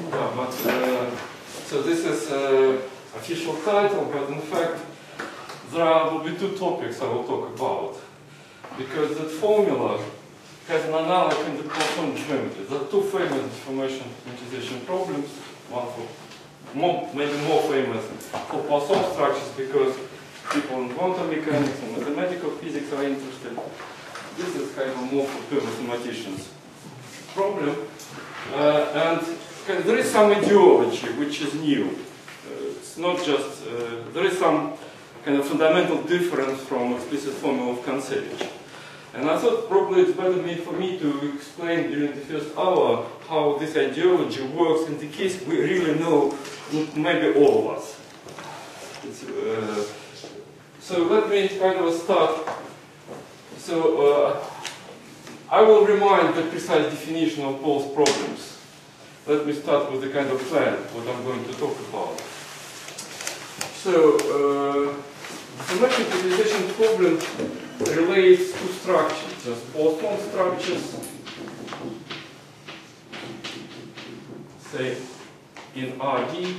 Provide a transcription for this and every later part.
Yeah, but so this is official title, but in fact there will be two topics I will talk about, because that formula has an analog in the Poisson geometry. There are two famous information quantization problems, one for maybe more famous for Poisson structures because people in quantum mechanics and mathematical physics are interested. This is kind of more for pure mathematicians problem. And there is some ideology which is new. It's not just, there is some kind of fundamental difference from explicit formula of Kontsevich. And I thought probably it's better for me to explain during the first hour how this ideology works in the case we really know, maybe all of us. So let me kind of start. So I will remind the precise definition of both problems. Let me start with the kind of plan, what I'm going to talk about. So, the symmetric quantization problem relates to structures, just Poisson structures, say in RD.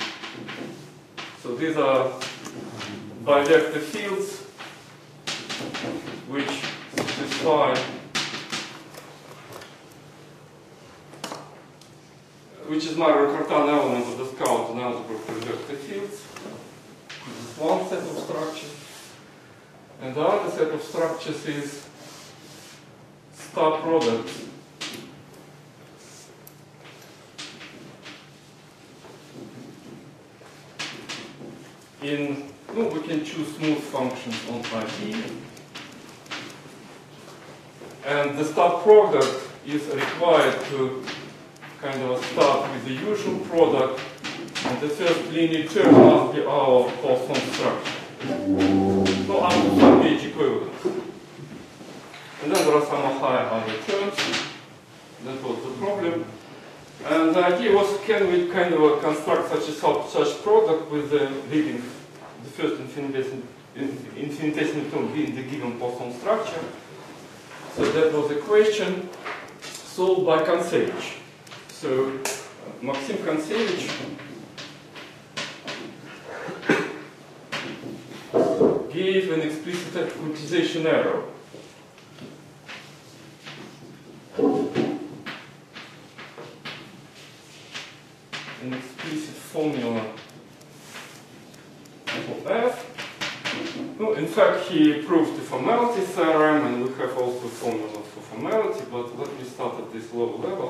So these are bivector fields which satisfy, which is Majorana-Cartan element of the Scout and algebra for vector fields. This is one set of structures. And the other set of structures is star product in, we can choose smooth functions on RD. And the star product is required to kind of start with the usual product, and the first linear term must be our Poisson structure. So up to some pH equivalence. And then there are some higher other terms. That was the problem. And the idea was, can we kind of construct such product with the leading, the first infinitesimal term being the given Poisson structure. So that was a question solved by Kontsevich. So Maxim Kontsevich gave an explicit quantization error. An explicit formula for F. No, in fact, he proved the formality theorem, and we have also formulas for formality, but let me start at this low level.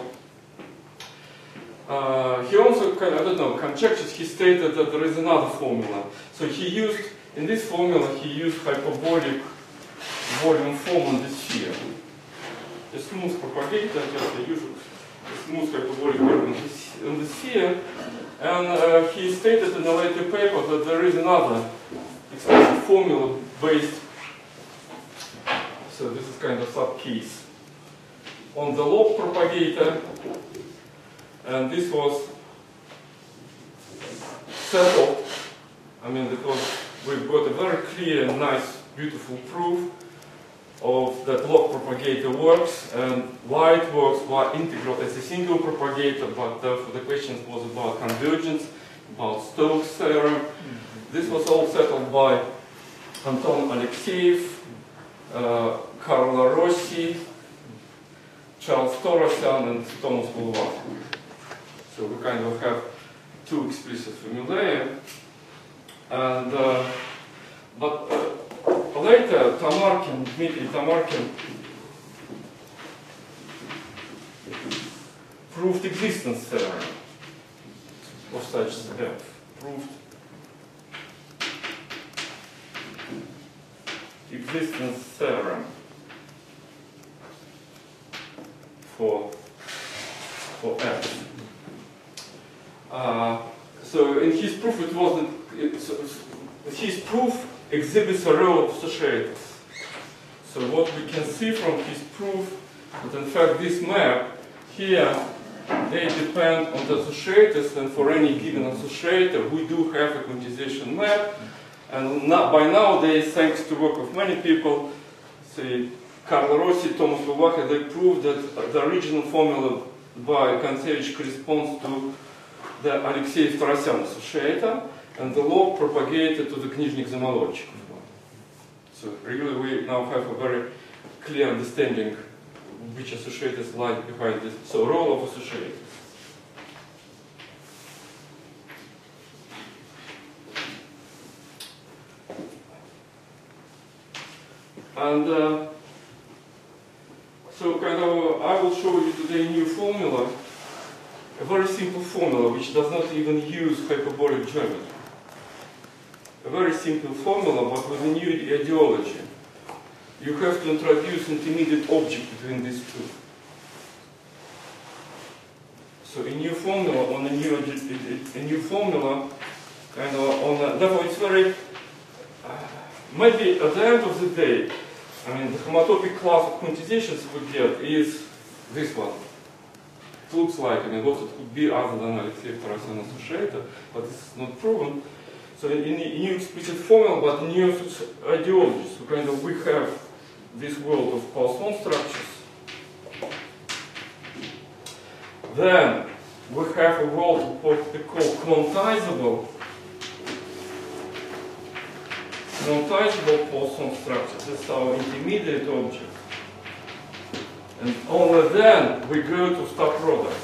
He also, I don't know, conjectures, he stated that there is another formula. So he used, in this formula, he used hyperbolic volume form on the sphere. A smooth propagator, just a usual smooth hyperbolic volume on the sphere. And he stated in a later paper that there is another explicit formula based, so this is kind of sub-case, on the log propagator. And this was settled. I mean, we've got a very clear, nice, beautiful proof of that log propagator works, and why it works, why integral as a single propagator, but therefore the question was about convergence, about Stokes' theorem. This was all settled by Anton Alexeyev, Carlo Rossi, Charles Torosian, and Thomas Boulevard. So we kind of have two explicit formulae. And, but later, Dmitry Tamarkin proved existence theorem of such F. Proved existence theorem for F. So in his proof it wasn't, his proof exhibits a row of associators. So what we can see from his proof, that in fact this map here, they depend on the associators, and for any given associator we do have a quantization map. And by nowadays, thanks to work of many people, say Carlo Rossi, Thomas Bouvache, they proved that the original formula by Kontsevich corresponds to the Alexei Tarasyan associator, and the log propagated to the Knizhnik Zamolodchikov. So really we now have a very clear understanding which associators lie behind this. So role of associators. And so kind of I will show you today a new formula, a very simple formula which does not even use hyperbolic geometry. A very simple formula, but with a new ideology. You have to introduce intermediate object between these two. So a new formula on a new formula, kind of on a, therefore it's very maybe at the end of the day, I mean the homotopic class of quantizations we get is this one. It looks like, I mean, what it could be other than Alexei Tarasyan associator, but it's not proven. So in a new explicit formula, but in new ideologies, so kind of we have this world of Poisson structures. Then we have a world of what we call quantizable Poisson structures. That's our intermediate object. And only then we go to star products.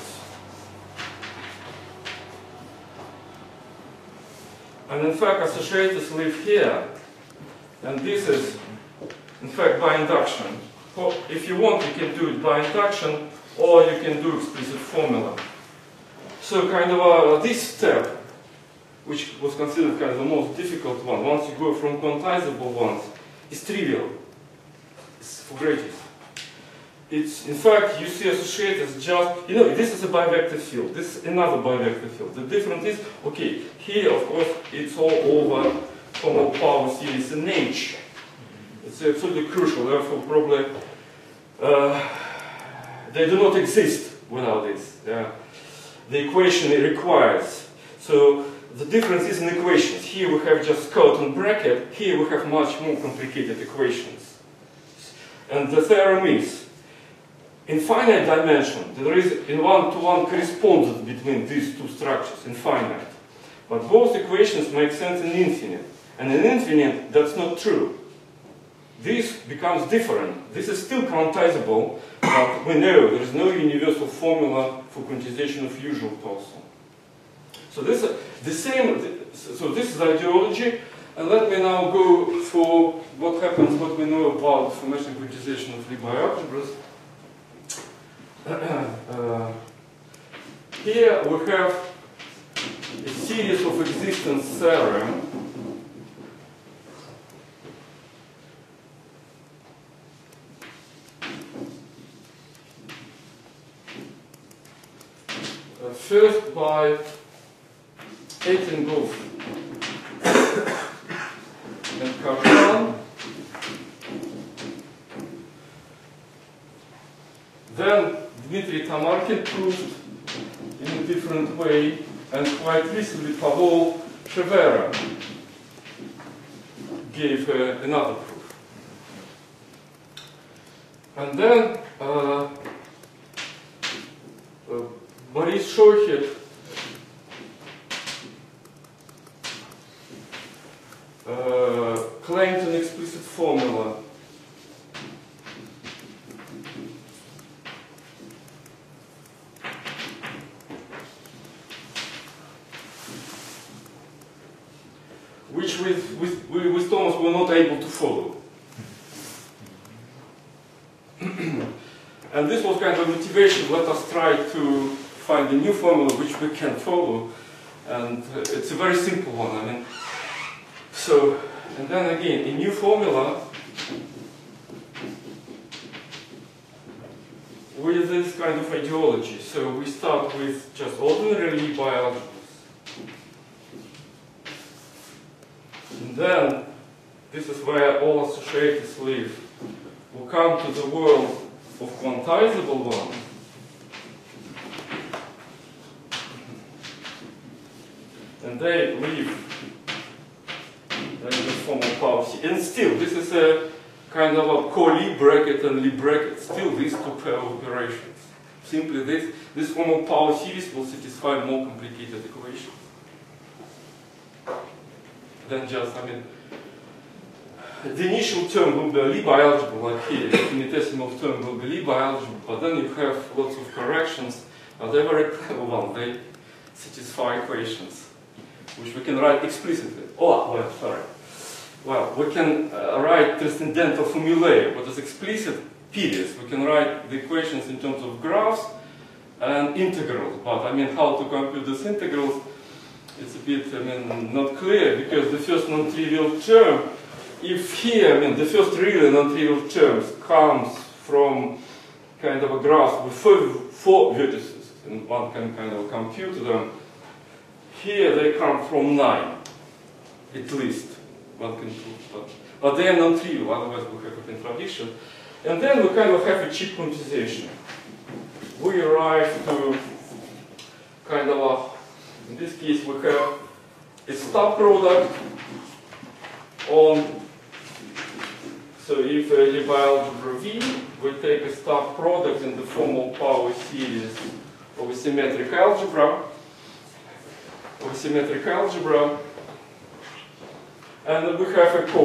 And in fact, associators live here. And this is, in fact, by induction. If you want, you can do it by induction, or you can do explicit formula. So kind of this step, which was considered kind of the most difficult one, once you go from quantizable ones, is trivial. It's for greatest. It's, in fact, you see associators just, you know, this is a bivector field, this is another bivector field. The difference is, okay, here, of course, it's all over formal power series in H. It's absolutely crucial, therefore, probably they do not exist without this. The equation it requires. So the difference is in equations. Here we have just skeleton bracket, here we have much more complicated equations. And the theorem is, in finite dimension, there is in one-to-one correspondence between these two structures, infinite. But both equations make sense in infinite. And in infinite, that's not true. This becomes different. This is still quantizable, but we know there is no universal formula for quantization of usual Poisson. So this is the same. So this is ideology. And let me now go for what happens, what we know about formation quantization of Lie algebras. Here we have a series of existence theorem. First by Etinghoff and Karchan. Then Dmitry Tamarkin proved in a different way, and quite recently Pavol Shevera gave another proof. And then Boris Shochet claimed an explicit formula which with Thomas we were not able to follow. And this was kind of motivation, let us try to find a new formula which we can follow. And it's a very simple one. I mean, so, and then again, a new formula with this kind of ideology. So we start with just ordinary Lie algebras. And then, this is where all associators live. We'll come to the world of quantizable ones. And they live in the formal power C. And still, this is a kind of a co-Lie bracket and Lie bracket. Still these two pair of operations. Simply this, this form of power series will satisfy more complicated equations than just, I mean, the initial term will be a Lie algebra, like here, the infinitesimal term will be Lie algebra, but then you have lots of corrections, and they're very clever ones. They satisfy equations, which we can write explicitly. Oh, well, sorry. Well, we can write transcendental formulae, what is explicit periods. We can write the equations in terms of graphs and integrals, but I mean, how to compute these integrals, it's a bit, I mean, not clear, because the first non-trivial term, if here, I mean, the first really non-trivial terms comes from kind of a graph with four vertices, and one can kind of compute them. Here they come from 9, at least. One can prove, but they are non-trivial, otherwise we have a contradiction. And then we kind of have a cheap quantization. We arrive to kind of a, in this case we have a star product on, so if Lie algebra V, we take a star product in the form of power series of a symmetric algebra, and we have a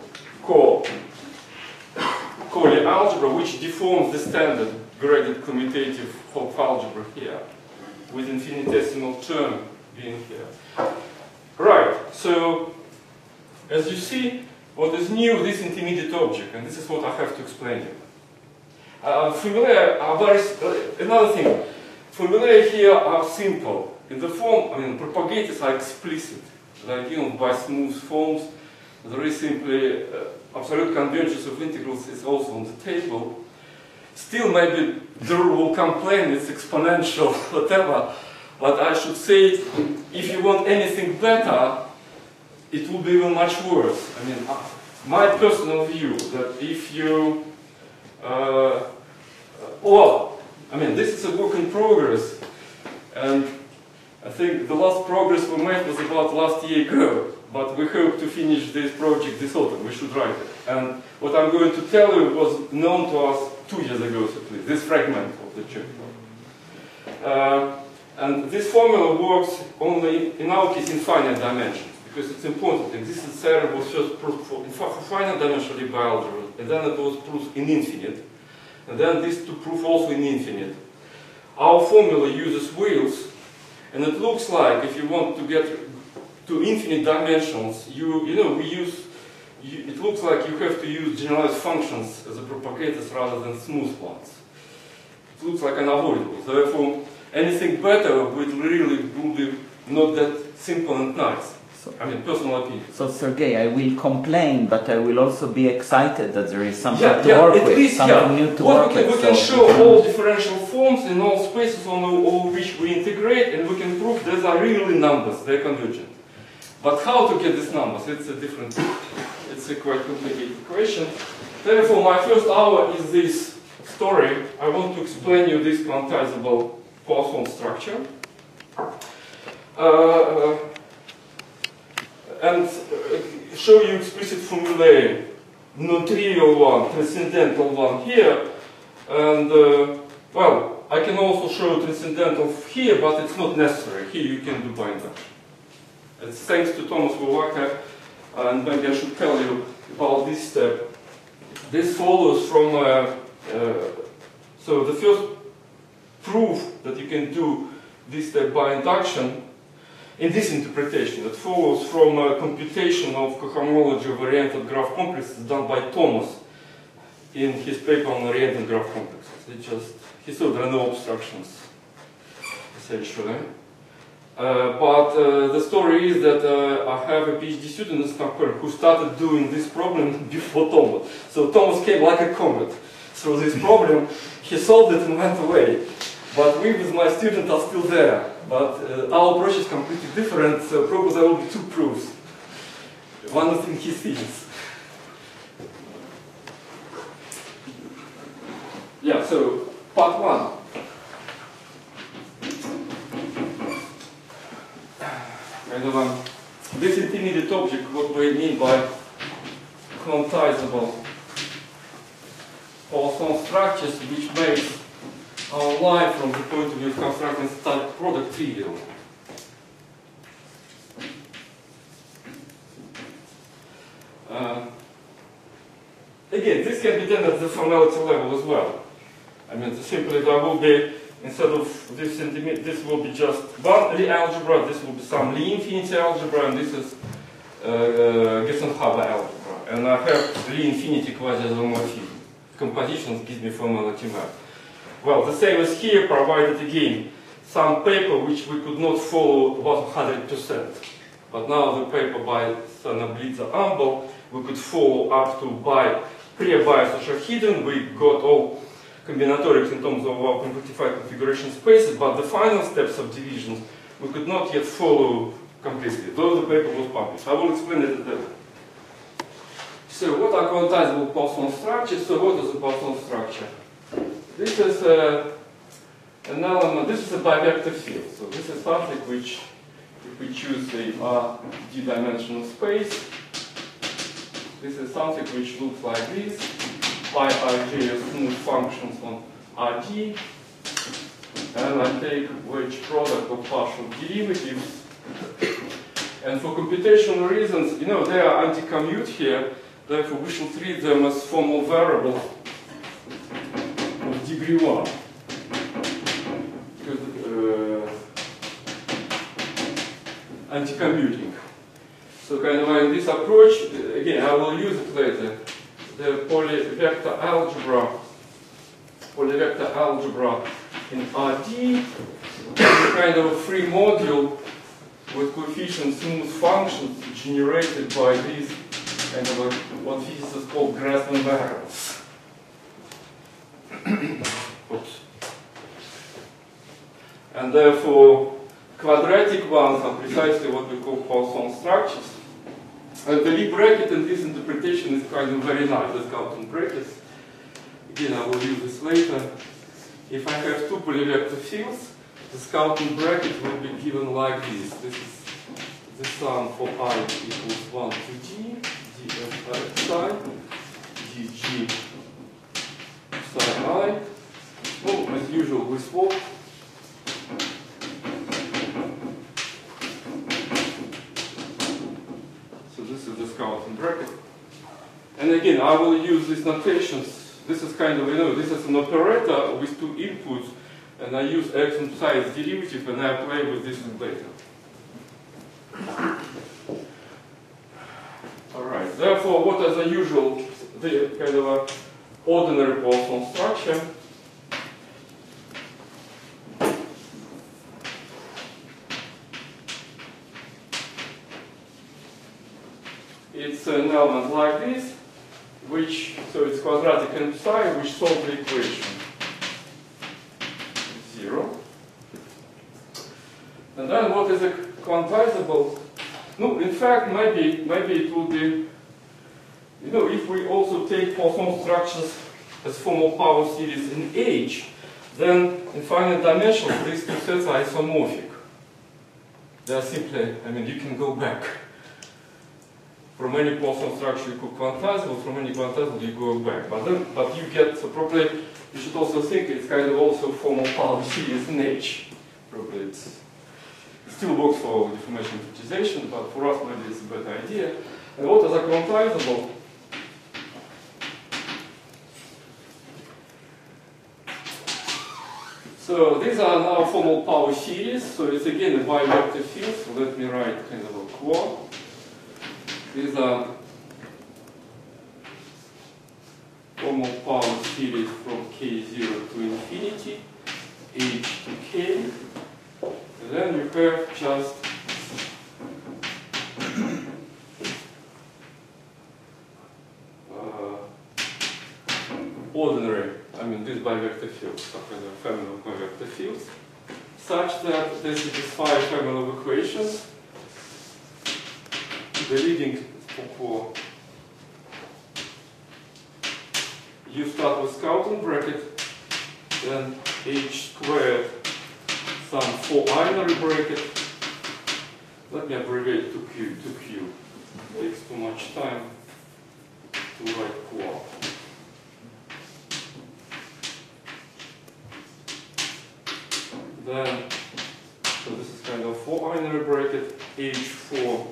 Colli algebra which deforms the standard graded commutative Hopf algebra here, with infinitesimal term being here. Right, so as you see, what is new, this intermediate object, and this is what I have to explain you. Formulae are very, another thing, formulae here are simple. In the form, I mean, propagators are explicit. They are given by smooth forms. There is simply absolute convergence of integrals is also on the table. Still, maybe there will complain it's exponential, whatever. But I should say, if you want anything better, it will be even much worse. I mean, my personal view that if you, well, I mean, this is a work in progress, and I think the last progress we made was about last year ago, but we hope to finish this project this autumn. We should write it. And what I'm going to tell you was known to us 2 years ago, at least, this fragment of the chapter. And this formula works only, in our case, in finite dimensions, because it's important. Existence theorem was first proved for finite dimensional Lie algebra, and then it was proved in infinite, and then this to prove also in infinite. Our formula uses wheels, and it looks like if you want to get to infinite dimensions, it looks like you have to use generalized functions as a propagators rather than smooth ones. It looks like unavoidable. Therefore, anything better would really be not that simple and nice. So, I mean, personal opinion. So, Sergey, I will complain, but I will also be excited that there is something to work with, something new to work with. We can show all differential forms in all spaces on all which we integrate, and we can prove these are really numbers, they're convergent. But how to get these numbers? It's a different, it's a quite complicated question. Therefore, my first hour is this story. I want to explain you this quantizable Poisson structure. And show you explicit formulae, non-trivial one, transcendental one here, and well, I can also show transcendental here, but it's not necessary. Here you can do by induction. It's thanks to Thomas Wołaka, and maybe I should tell you about this step. This follows from, so the first proof that you can do this step by induction in this interpretation, it follows from a computation of cohomology of oriented graph complexes done by Thomas in his paper on oriented graph complexes. He saw there are no obstructions, essentially. But the story is that I have a PhD student in Stockholm who started doing this problem before Thomas. So Thomas came like a comet through this problem. He solved it and went away. But we with my student are still there. But our approach is completely different, so probably there will be 2 proofs. One is in his thesis. Yeah, so part 1. This intermediate object, what we mean by quantizable Poisson structures, which makes our life from the point of view of constructing static product trivial. Again, this can be done at the formality level as well. I mean, simply there will be, instead of this centimeter, this will be just one Lie algebra, this will be some Lie infinity algebra, and this is Gershenhaber algebra. And I have Lie infinity quasi-isomorphism. Compositions give me formality map. Well, the same as here, provided again some paper which we could not follow 100%. But now the paper by Sanablitzer Ambel, we could follow up to by pre-bias which are hidden. We got all combinatorics in terms of our compactified configuration spaces, but the final steps of division we could not yet follow completely, though the paper was published. I will explain it later. So what are quantizable Poisson structures? So what is a Poisson structure? This is an element, this is a bivector field. So this is something which, if we choose a d-dimensional space, this is something which looks like this. Pi rj are smooth functions on Rd, and I take wedge product of partial derivatives. And for computational reasons, you know, they are anti-commute here, therefore we should treat them as formal variables of degree 1. Because anti-commuting. So kind of in this approach, again, I will use it later. The polyvector algebra in Rd is kind of a free module with coefficient smooth functions generated by these kind of what physicists call Grassmann variables. Oops. And therefore, quadratic ones are precisely what we call Poisson structures. And the Lie bracket in this interpretation is kind of very nice, the Skelton brackets. Again, I will use this later. If I have two polyvector fields, the Skelton bracket will be given like this. This is the sum for I equals 1 to d, df psi, dg psi I. Well, as usual, we swap. This is the Skelton bracket. And again, I will use these notations. This is kind of, you know, this is an operator with two inputs, and I use x and psi as derivative, and I play with this later. Alright, therefore, what is the usual, the kind of a ordinary Poisson structure? It's an element like this, which, so it's quadratic and psi, which solve the equation. 0. And then what is a quantizable? No, in fact, maybe it will be, you know, if we also take Poisson structures as formal power series in H, then in finite dimensions, these two sets are isomorphic. They are simply, I mean, you can go back. From any Poisson structure you go quantizable, from any quantizable you go back. But you get, so probably you should also think it's kind of also formal power series in H. Probably it still works for deformation quantization, but for us maybe it's a better idea. And what is a quantizable? So these are now formal power series. So it's again a bivector field. So let me write kind of a quad. These are formal power series from k0 to infinity, h to k. And then you have just ordinary, I mean, these bivector fields, some kind of family of bivector fields, such that they satisfy a family of equations. The leading for you start with Skelton bracket, then h squared some 4-binary bracket. Let me abbreviate to q. It takes too much time to write quad. then, so this is kind of 4 binary bracket, H4.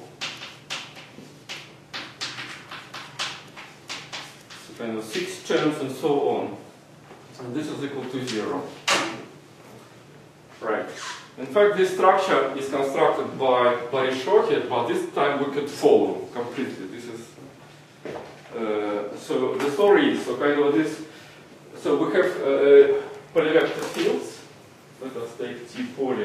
So kind of 6 terms and so on. And this is equal to 0. Right. In fact, this structure is constructed by Shorhead, but this time we could follow completely. This is so the story is so kind of this. So we have polyvector fields. Let us take T poly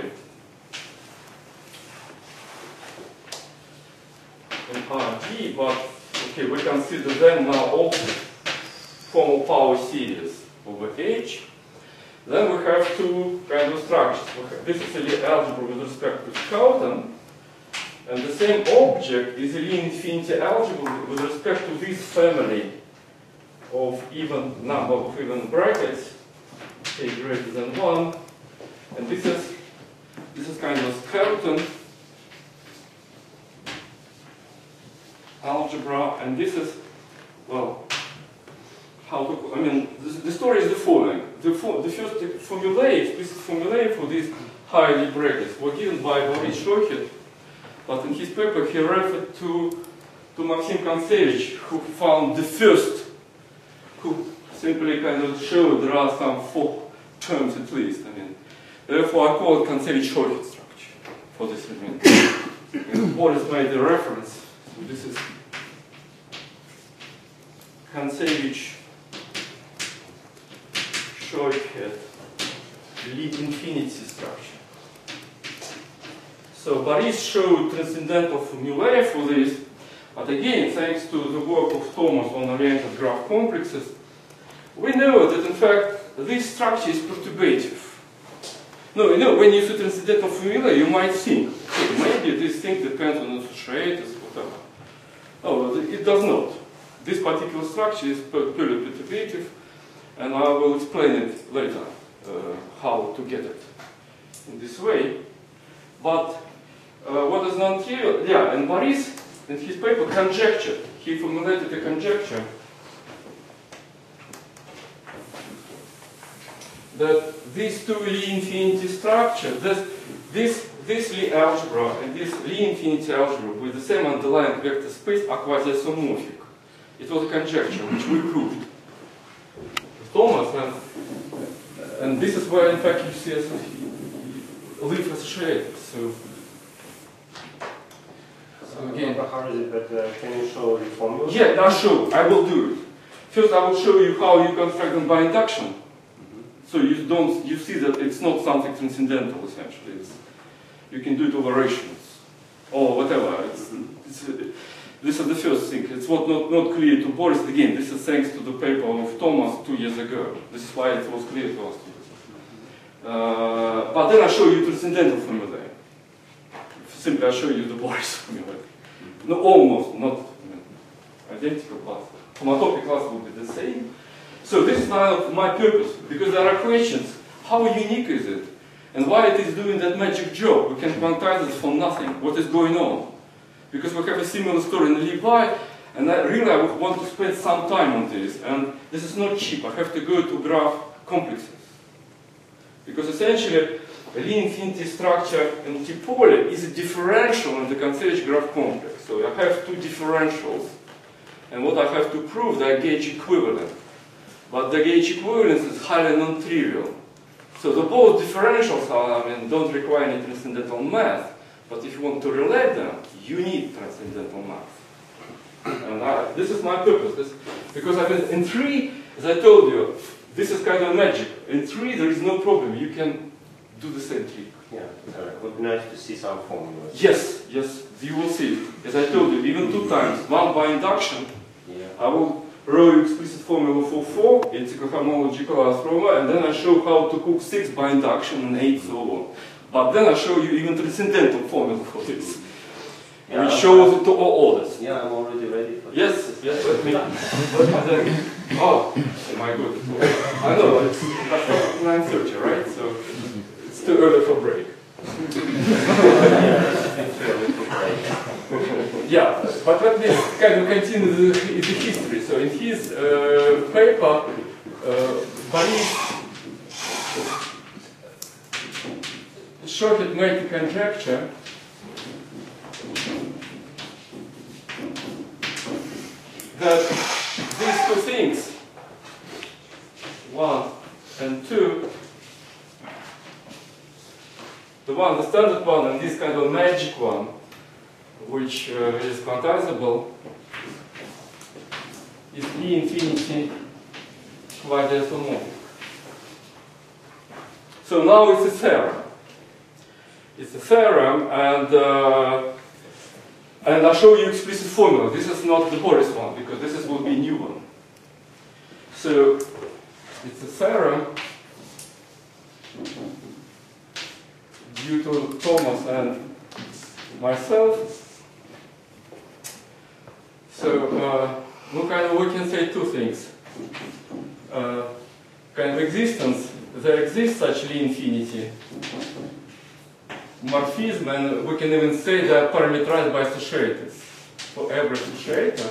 and RG, but okay, we consider them now all formal power series over H. Then we have two kind of structures. This is a Lie algebra with respect to Schouten, and the same object is a Lie infinity algebra with respect to this family of even number of even brackets, k greater than 1, and this is kind of Schouten algebra, and this is, well, how to, I mean, the story is the following. The first formulae, explicit formulae for these high Lie brackets were given by Boris Shorhead, but in his paper he referred to Maxim Kontsevich, who found the first, who simply kind of showed there are some 4 terms at least. I mean, therefore I call it Kontsevich-Shorhead structure for this reason. Boris made the reference. So this is Kontsevich-Shorhead Lie infinity structure. So Boris showed transcendental formulae for this, but again, thanks to the work of Thomas on oriented graph complexes, we know that in fact this structure is perturbative. No, you know, when you see transcendental formulae, you might think, hey, maybe this thing depends on associators, whatever. No, it does not. This particular structure is purely perturbative, and I will explain it later, how to get it in this way. But what is non-trivial? Yeah, and Boris, in his paper, conjectured. He formulated a conjecture that these two Lie infinity structures, this Lie algebra and this Lie infinity algebra with the same underlying vector space are quasi-isomorphic. It was a conjecture which we proved with Thomas, and this is where in fact you see leaf associators. So again, how is it that can you show the formula? Yeah, I'll show. I will do it. First, I will show you how you construct them by induction. So you see that it's not something transcendental essentially. You can do it over ratios or whatever. This is the first thing. It's not clear to Boris. Again, this is thanks to the paper of Thomas 2 years ago. This is why it was clear to us. But then I show you transcendental formulae. Simply I show you the Boris formulae. No, almost not identical, but homotopy class will be the same. So this is now my purpose, because there are questions. How unique is it? And why it is doing that magic job? We can quantize it for nothing. What is going on? Because we have a similar story in Levi, and I want to spend some time on this. And this is not cheap. I have to go to graph complexes. Because essentially, a Lie infinity structure in T poly is a differential in the Kontsevich graph complex. So I have two differentials. And what I have to prove, they are gauge equivalent. But the gauge equivalence is highly non-trivial. So the both differentials don't require any transcendental math. But if you want to relate them, you need transcendental math. And this is my purpose. Because in 3, as I told you, this is kind of magic. In 3, there is no problem. You can do the same trick. Yeah, it would be nice to see some formulas. Yes, yes, you will see it. As I told you, even 2 times. One by induction. Yeah. I will draw you explicit formula for 4, integral homology class Roma, and then I show how to cook 6 by induction and 8 so on. But then I show you even transcendental formula for this. Yeah, which shows it to all others. Yeah, I'm already ready for yes, this. Yes, let me. Oh, my God. I know, it's 9:30, right? So it's too early for break. Yeah, but let me kind of continue the history. So in his paper, Boris Schoch-Hertzsprung conjecture that these two things, 1 and 2, the standard one, and this kind of magic one, which is quantizable, is E infinity quasi-isomorphic. So now it's a theorem. It's a theorem, and I'll show you explicit formula. This is not the Boris one, because this will be a new one. So it's a theorem due to Thomas and myself. So we can say two things. Kind of existence, there exists such Lie infinity morphism, and we can even say they are parameterized by associators. For every associator,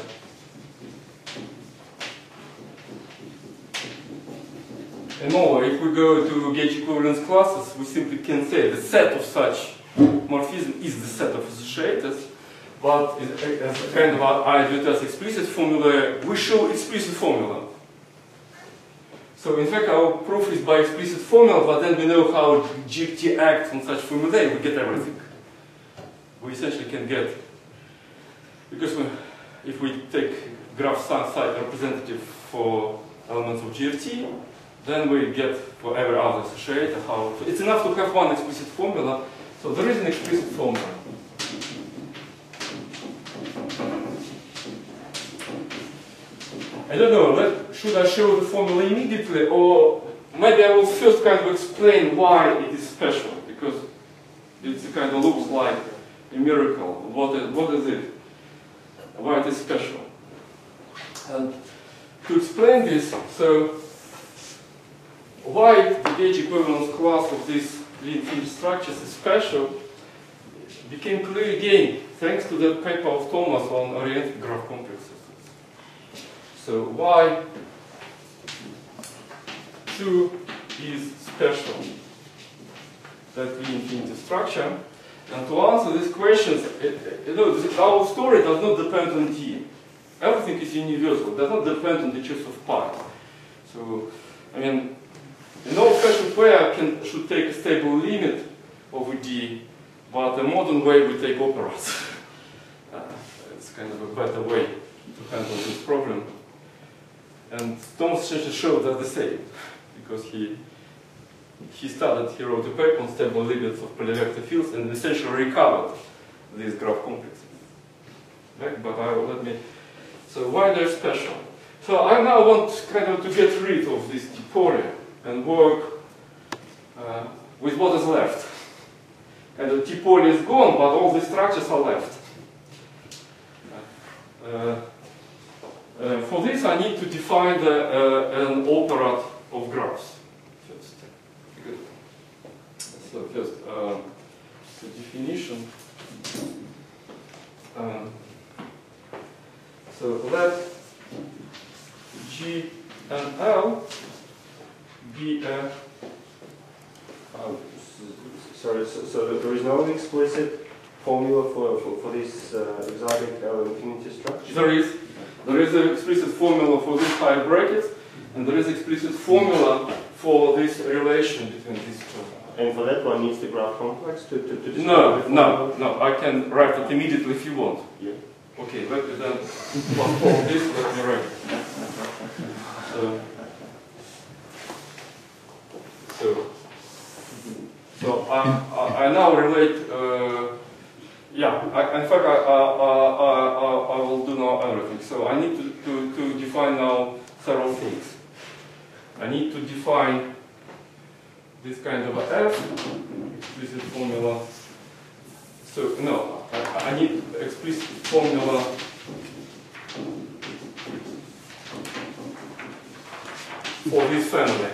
and more, if we go to gauge equivalence classes, we simply can say the set of such morphism is the set of associators, but as a kind of I do it as explicit formula, we show explicit formula. So in fact our proof is by explicit formula, but then we know how GFT acts on such formulae, we get everything. We essentially can get, because if we take graph side representative for elements of GFT, then we get for every other associator how, it's enough to have one explicit formula, so there is an explicit formula. I don't know, should I show the formula immediately, or maybe I will first kind of explain why it is special, because it kind of looks like a miracle. What is it? Why it is special? And to explain this, so why the gauge equivalence class of these Lie infinity structures is special became clear again thanks to the paper of Thomas on oriented graph complexes. So why 2 is special, that Lie infinity structure? And to answer these questions, our story does not depend on D. Everything is universal, it does not depend on the choice of pi. So, I mean, an old-fashioned way should take a stable limit over D, but a modern way we take operas. It's kind of a better way to handle this problem. And Thomas essentially showed that the same, because he wrote a paper on stable limits of polyvector fields and essentially recovered these graph complexes. Right? But so why they're special? So I now want kind of to get rid of this Tiporia and work with what is left. And the Tiporia is gone, but all the structures are left. For this, I need to define an operand of graphs first. So first, the definition. So let G and L be a. Sorry, so there is no explicit formula for this exotic Lie infinity structure? There is an explicit formula for this higher brackets, and there is explicit formula for this relation between these two. And for that one needs the graph complex to No, I can write it immediately if you want. Yeah. Okay, let me then postpone this, let me write it. So I now relate, in fact I will do now everything. So I need to define now several things. I need to define this kind of F, explicit formula. So no, I need explicit formula for this family.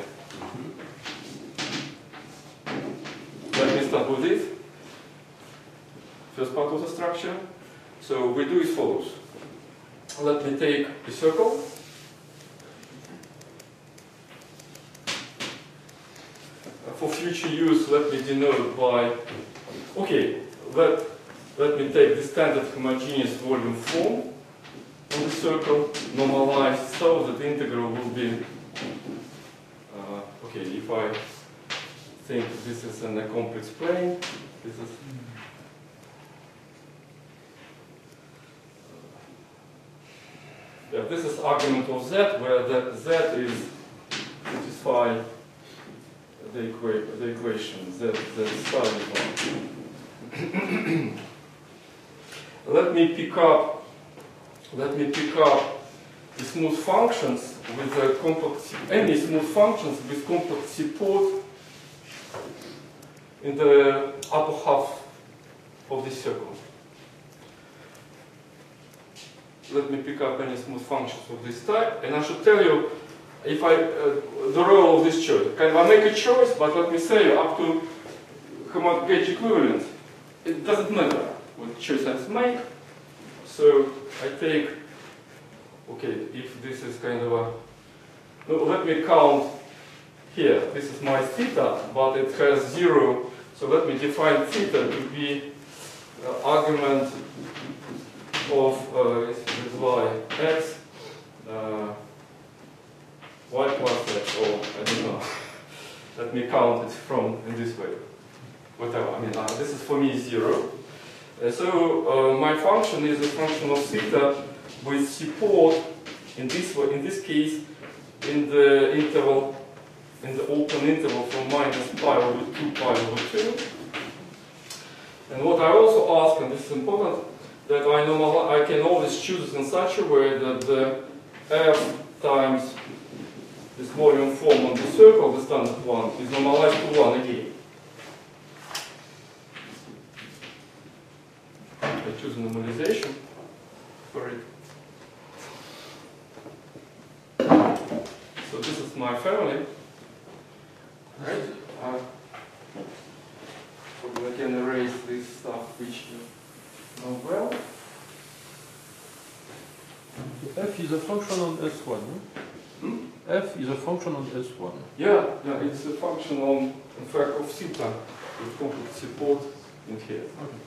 Let me start with this. First part of the structure. So we do as follows. Let me take a circle. For few future use, let me denote by, okay, let me take the standard homogeneous volume form on the circle, normalized so that the integral will be, okay, if I think this is in a complex plane, this is, yeah, this is argument of z, where the z is satisfy the equation z sine 1. Let me pick up the smooth functions with the complex, any smooth functions with complex support in the upper half of the circle. Let me pick up any smooth functions of this type, and I should tell you if the role of this choice. I make a choice, but let me say up to homogauge equivalent, it doesn't matter what choice I make. So I take, okay, if this is kind of a, no, let me count here. This is my theta, but it has 0. So let me define theta to be argument of y x, y plus x, or I don't know. Let me count it from in this way. Whatever. I mean, this is for me 0. So my function is a function of theta with support in this case in the interval, in the open interval from minus pi over 2 pi over 2. And what I also ask, and this is important, that I can always choose it in such a way that the f times this volume form on the circle, the standard one, is normalized to 1 again. I choose normalization for it. So this is my family. Right? I can erase this stuff which you know well. F is a function on S1. Hmm? F is a function on S1. Yeah, it's a function on, in fact, of theta with complex support in here. Okay.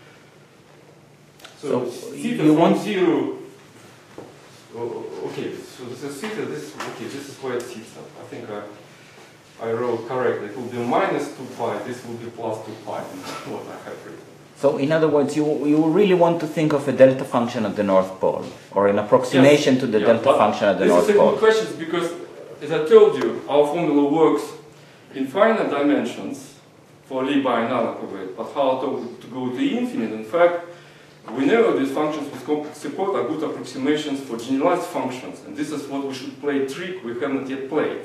So theta you from want 0. Okay, so this is theta. This is where it's theta. I think I wrote correctly. It will be minus 2 pi. This will be plus 2 pi. What I have written. So in other words, you really want to think of a delta function at the North Pole, or an approximation to the delta function at the North Pole. This is a good question because, as I told you, our formula works in finite dimensions for Lie biannual, but how to go to infinite? In fact, we know these functions with complex support are good approximations for generalized functions, and this is what we should play a trick we haven't yet played.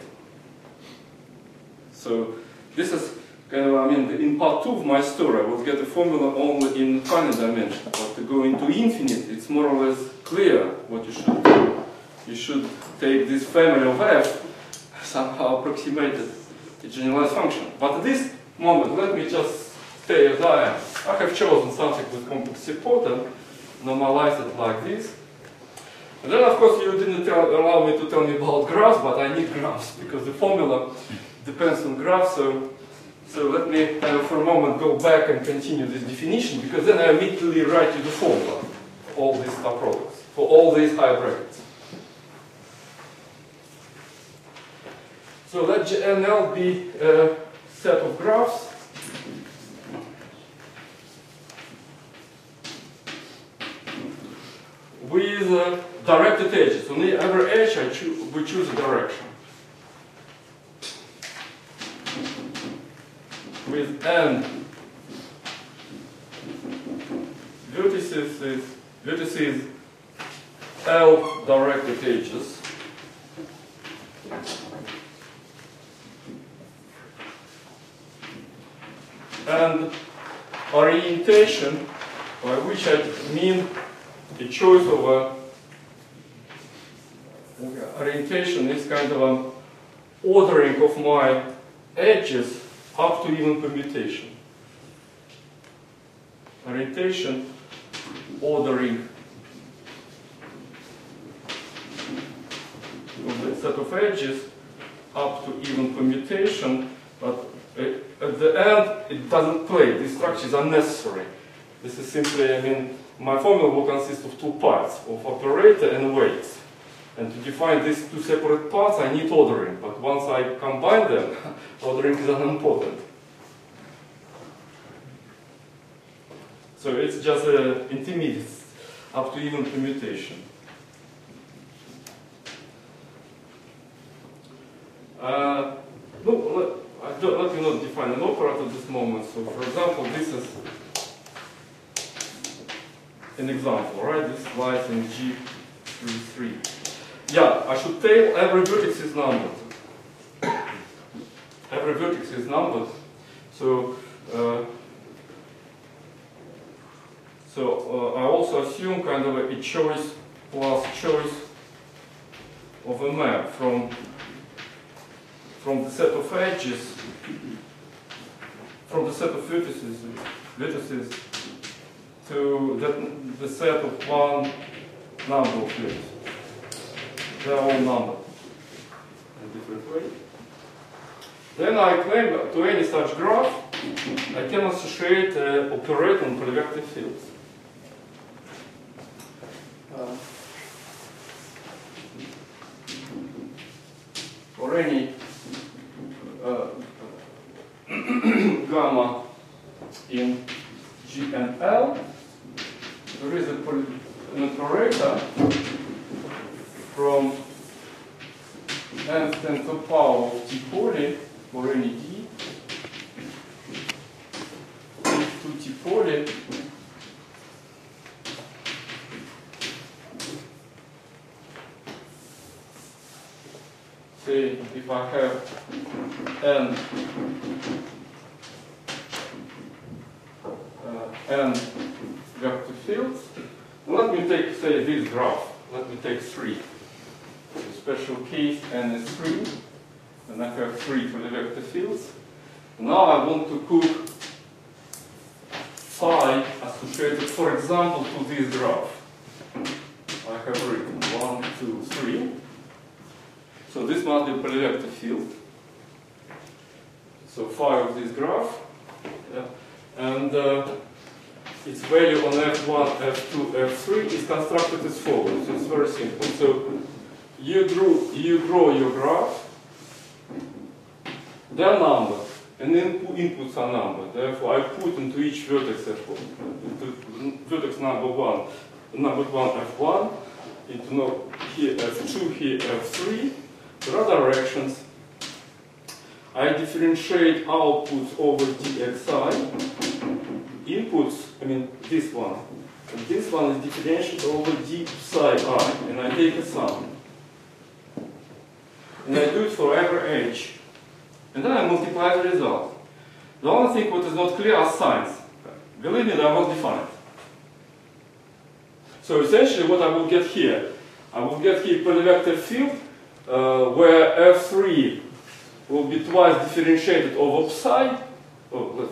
So this is kind of, I mean, in part 2 of my story, I will get a formula only in finite dimension, but to go into infinite, it's more or less clear what you should do. You should take this family of f, somehow approximate it to generalized function. But at this moment, let me just stay as I am. I have chosen something with complex support and normalize it like this. And then, of course, you didn't allow me to tell me about graphs, but I need graphs because the formula depends on graphs. So let me for a moment go back and continue this definition, because then I immediately write you the formula for all these products, for all these high brackets. So let GNL be a set of graphs with directed edges. On every edge we choose a direction. With n vertices L directed edges, and orientation, by which I mean the choice of a orientation is kind of an ordering of my edges up to even permutation. Orientation, ordering of the set of edges up to even permutation, but at the end, it doesn't play. These structures are necessary. This is simply, I mean, my formula will consist of two parts, of operator and weights. And to define these two separate parts, I need ordering. But once I combine them, ordering is unimportant. So it's just an intermediate up to even permutation. Let me not define an operator at this moment. So, for example, this is an example, right? This lies in G33. Yeah, I should tell every vertex is numbered. Every vertex is numbered. So, I also assume kind of a choice plus choice of a map from the set of edges, from the set of vertices to the set of one number of vertices. They are all numbered in a different way. Then I claim that to any such graph, I can associate operator on polyvector fields. For any gamma in G and L, there is an operator from n to the power of T poly for any D to T poly say if I have n vector fields, let me take, say, this graph. Let me take 3. A special case n is 3, and I have 3 polyvector fields. Now I want to put phi associated, for example, to this graph. I have written 1, 2, 3. So this must be a polyvector field. So phi of this graph, and its value on f1, f2, f3 is constructed as follows. So it's very simple. So you draw your graph, they are numbered, and then inputs are numbered. Therefore, I put into each vertex f1, into vertex number one f1, into here f2, here f3. There are directions. I differentiate outputs over dxi. Inputs, I mean this one. And this one is differentiated over d psi I. And I take a sum. And I do it for every edge. And then I multiply the result. The only thing what is not clear are signs. Believe me, they are not defined. So essentially what I will get here, I will get here polyvector field where f3 will be twice differentiated over psi. Oh,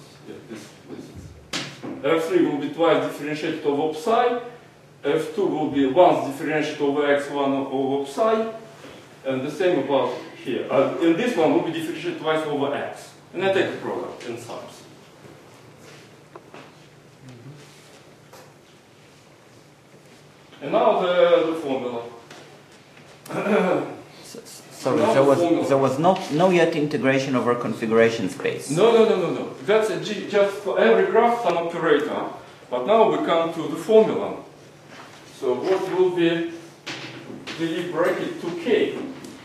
f3 will be twice differentiated over psi. f2 will be once differentiated over x1 over psi. And the same about here. And this one will be differentiated twice over x. And I take the product in sums. And now the formula. Sorry, there was no yet integration over configuration space. No. That's just for every graph some operator. But now we come to the formula. So what will be the bracket 2k?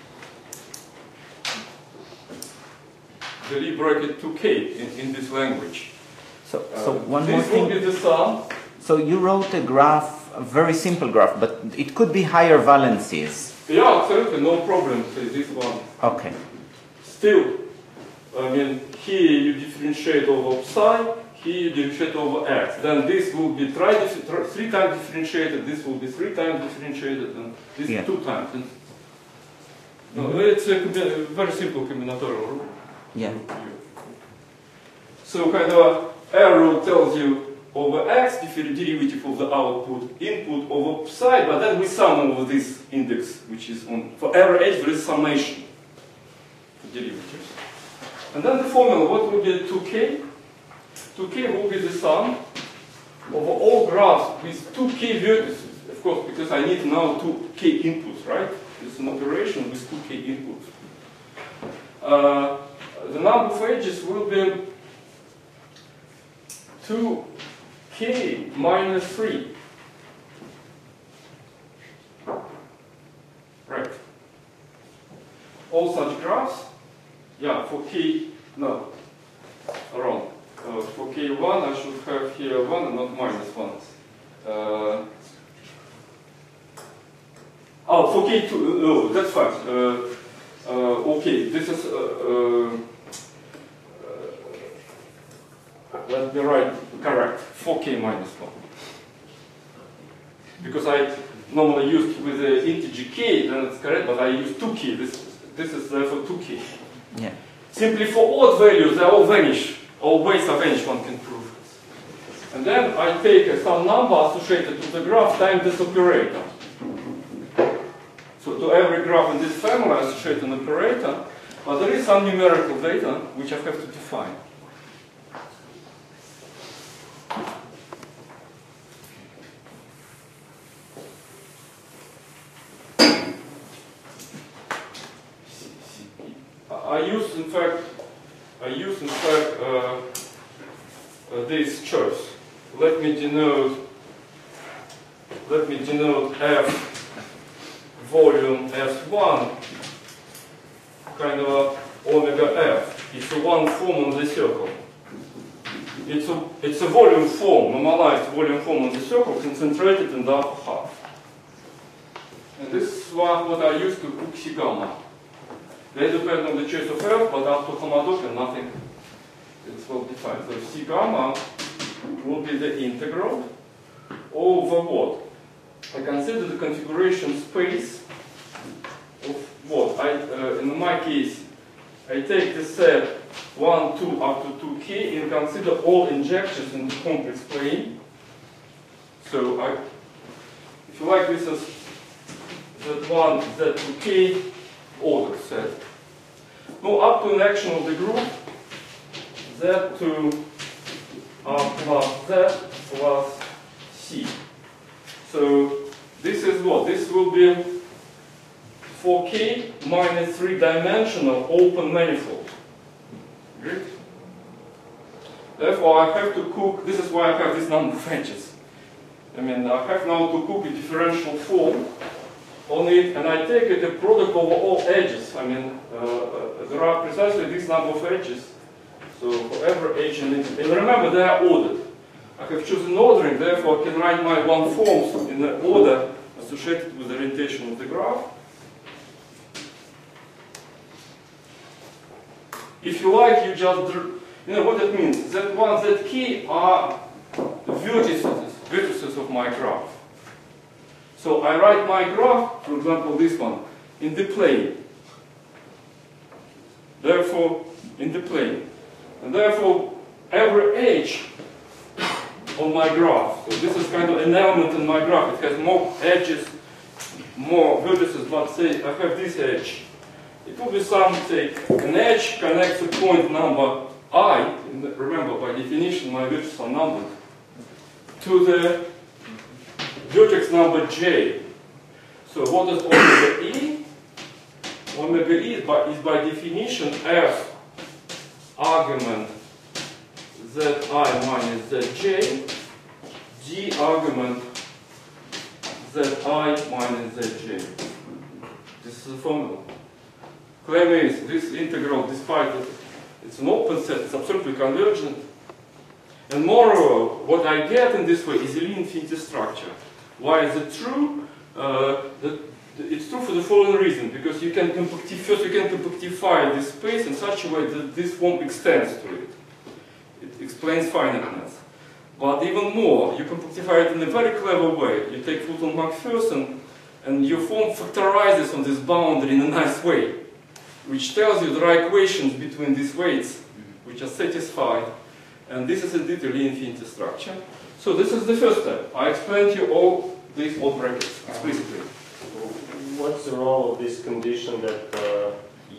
The Lie bracket 2k in this language. So one more thing. This will be the sum. So you wrote a graph, a very simple graph, but it could be higher valencies. Yeah, absolutely, no problem. Say this one. Okay. Still, I mean, here you differentiate over psi, here you differentiate over x. Then this will be 3 times differentiated, this will be 3 times differentiated, and this 2 times. And, no, it's a very simple combinatorial rule. Yeah. So kind of arrow tells you over x, derivative of the output, input over psi, but then we sum over this index, which is on, for every edge there is summation for derivatives. And then the formula, what will be 2k? 2k will be the sum of all graphs with 2k vertices, of course, because I need now 2k inputs, right? It's an operation with 2k inputs. The number of edges will be 2k minus 3. Right. All such graphs, yeah, for k, no, wrong. For k1, I should have here 1 and not minus 1. Oh, for k2, no, that's fine. Okay, this is, let me write correct, 4k minus 1. Because I normally used with the integer k, then it's correct, but I use 2k. This is therefore 2k. Yeah. Simply for odd values, they all vanish. All ways are vanish, one can prove this. And then I take some number associated to the graph times this operator. So to every graph in this family, I associate an operator, but there is some numerical data which I have to define. I use in fact this choice. Let me denote F volume S1 kind of omega F. It's a one form on the circle. It's a volume form, normalized volume form on the circle, concentrated in the upper half. And this is what I use to book C gamma. They depend on the choice of F, but up to Homodoc nothing is well defined. So C gamma will be the integral over what? I consider the configuration space of what? In my case, I take the set 1, 2 up to 2k and consider all injections in the complex plane. So if you like, this is Z1, Z2k ordered set. Now up to an action of the group Z2 R plus Z plus C. So this is what? This will be 4k minus 3-dimensional open manifold. Great. Therefore, I have to cook, this is why I have this number of edges. I mean, I have now to cook a differential form on it, and I take it a product over all edges. I mean, there are precisely this number of edges. So for every edge, and remember, they are ordered. I have chosen ordering, therefore I can write my one forms in the order associated with the orientation of the graph. If you like, you just, you know what that means. Z1, Zk are the vertices of my graph. So I write my graph, for example this one, in the plane. Therefore, in the plane. And therefore, every edge on my graph, so this is kind of an element in my graph, it has more edges, more vertices, but say I have this edge. It will be something, an edge connects a point number I, remember by definition my vertices are numbered, to the vertex number j. So what is omega e? Omega e is by definition f argument zi minus zj, d argument zi minus zj. This is the formula. Claim is this integral, despite that it's an open set, it's absolutely convergent. And moreover, what I get in this way is a Lie infinity structure. Why is it true? It's true for the following reason, because you can first you can compactify this space in such a way that this form extends to it. It explains finiteness. But even more, you compactify it in a very clever way. You take Fulton-Macpherson and your form factorizes on this boundary in a nice way, which tells you there are equations between these weights which are satisfied, and this is indeed a Lie infinity structure. So this is the first step. I explained to you all these odd brackets explicitly. What's the role of this condition that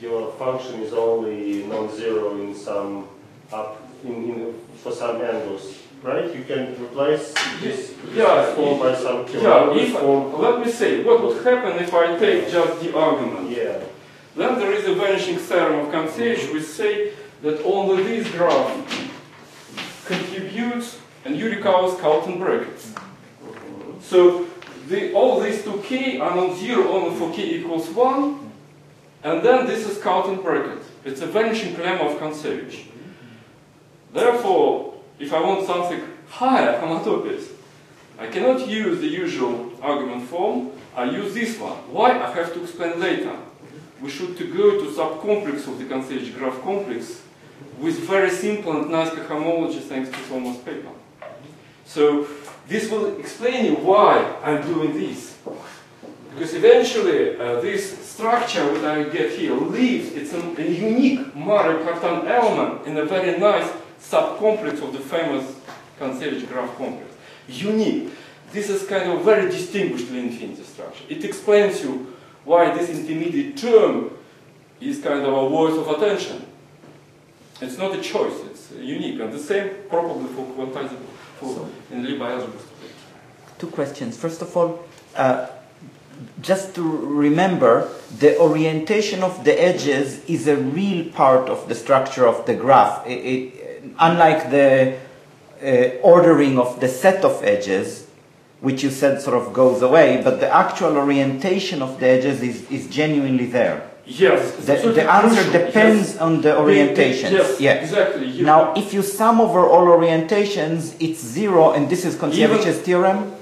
your function is only non-zero in some for some angles, right? You can replace this form by some form. Let me say, what would happen if I take just the argument? Yeah. Then there is a vanishing theorem of Kontsevich which say that only this graph contributes, and you recover Carleton brackets. So all these two k are non-zero only for k equals 1, and then this is Carleton bracket. It's a vanishing lemma of Kontsevich. Therefore, if I want something higher homotopies, I cannot use the usual argument form, I use this one. Why? I have to explain later. We should to go to subcomplex of the Kontsevich graph complex with very simple and nice cohomology thanks to Thomas' paper. So this will explain you why I'm doing this. Because eventually this structure that I get here leaves, it's a unique Mario-Cartan element in a very nice subcomplex of the famous Kontsevich graph complex. Unique. This is kind of very distinguished Lie infinity structure. It explains you why this intermediate term is kind of a worth of attention. It's not a choice, it's unique, and the same probably for quantizable in Lie bialgebra. Two questions. First of all, just to remember, the orientation of the edges is a real part of the structure of the graph. Unlike the ordering of the set of edges, which you said sort of goes away, but the actual orientation of the edges is genuinely there. Yes. The answer depends on the orientations. Yes, exactly. Now, if you sum over all orientations, it's 0, and this is Kontsevich's theorem?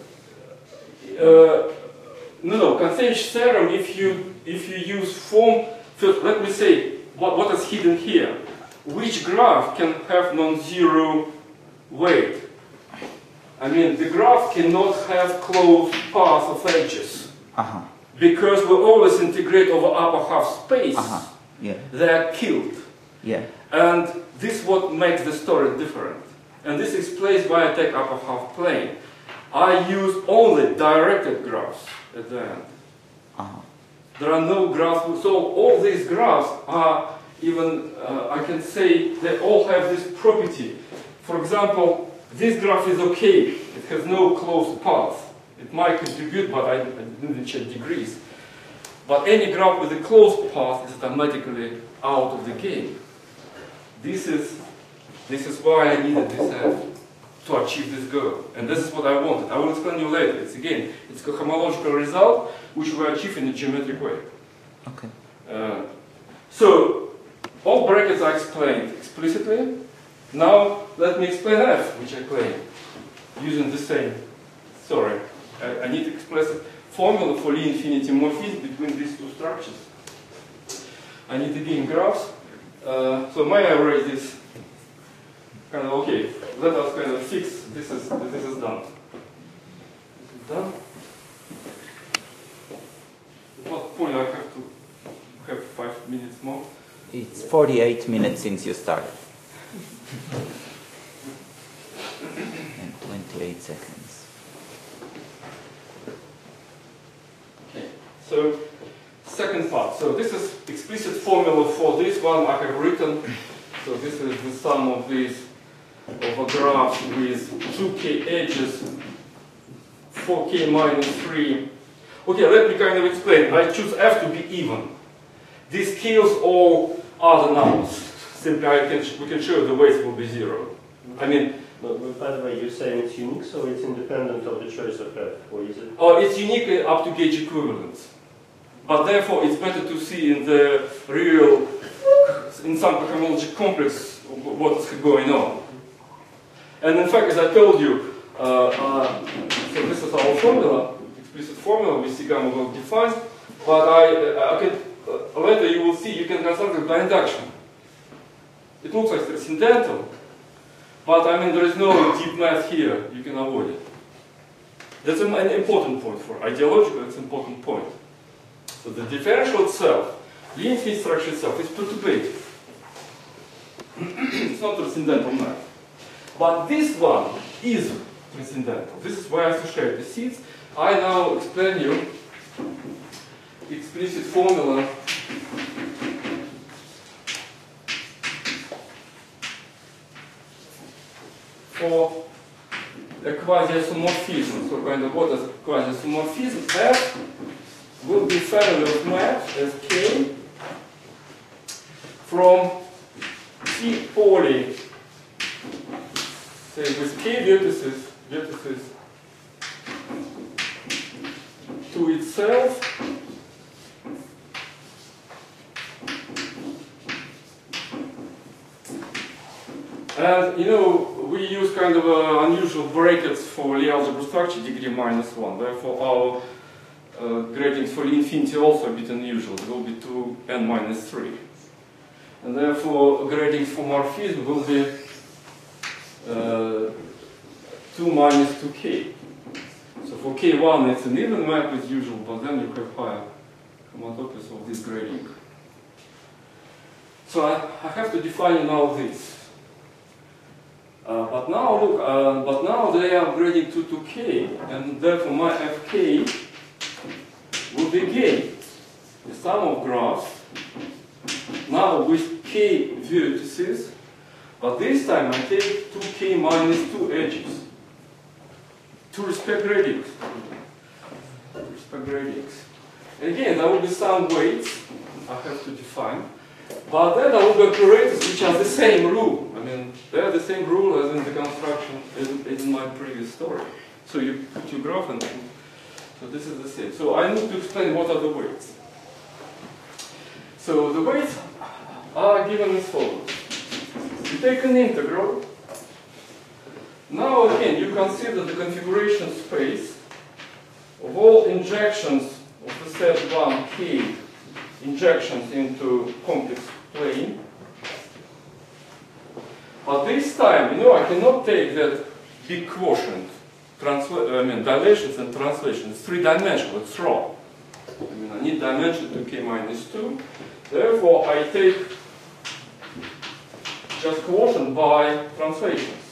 No, Kontsevich's theorem, if you use form, first, let me say what is hidden here. Which graph can have non-zero weight? I mean, the graph cannot have closed path of edges. Because we always integrate over upper half space. They are killed. And this is what makes the story different. And this explains why I take upper half plane. I use only directed graphs at the end. There are no graphs, so all these graphs are even, I can say, they all have this property. For example, this graph is okay, it has no closed path. It might contribute, but I didn't check degrees. But any graph with a closed path is automatically out of the game. This is why I needed this F to achieve this goal. And this is what I wanted. I will explain you later. It's a cohomological result which we achieve in a geometric way. So all brackets are explained explicitly. Now let me explain F, which I claim, using the same story. I need to express a formula for Lie infinity morphism between these two structures. I need to gain graphs. So may I erase this? Kind of okay. Let us kind of fix this is done. This is done. At what point I have to have 5 minutes more? It's 48 minutes since you started. And 28 seconds. Okay. So, second part. So this is explicit formula for this one I have written. So this is the sum of these of a graph with 2k edges, 4k minus 3. Okay, let me kind of explain. I choose F to be even. This kills all other numbers. Simply we can show the weights will be 0. I mean, but by the way, you're saying it's unique, so it's independent of the choice of F, or is it? It's unique up to gauge equivalence. But therefore, it's better to see in the real, in some cohomology complex, what is going on. And in fact, as I told you, so this is our formula, explicit formula with C gamma well defined. But I can later you will see you can construct it by induction. It looks like transcendental, but I mean there is no deep math here. You can avoid it. That's an important point for ideological. It's an important point. So the differential itself, the infinite structure itself, is perturbative. It's not transcendental math. But this one is transcendental. This is why I associate the seeds. I now explain you explicit formula for a quasi-isomorphism. So kind of what is quasi-isomorphism? F will be family of maps as K from T poly, say with K vertices to itself and you know we use kind of unusual brackets for Lie algebra structure degree -1. Therefore, our gradings for Lie infinity also a bit unusual. It will be 2n-3, and therefore gradings for morphism will be 2 minus 2k. So for k1 it's an even map as usual, but then you have higher homotopes of this grading. So I have to define now this. But now look, but now they are grading to 2k, and therefore my fk will be again the sum of graphs, now with k vertices, but this time I take 2k minus 2 edges to respect gradients. Again, there will be some weights I have to define. But then there will be operators which are the same rule. I mean, they are the same rule as in the construction, as in my previous story. So you put your graph and so this is the same. So I need to explain what are the weights. So the weights are given as follows. You take an integral. Now again, you consider the configuration space of all injections of the set 1k injections into complex plane. But this time, you know, I cannot take that big quotient, dilations and translations. It's three-dimensional, it's wrong. I mean, I need dimension to k minus 2. Therefore, I take just quotient by translations.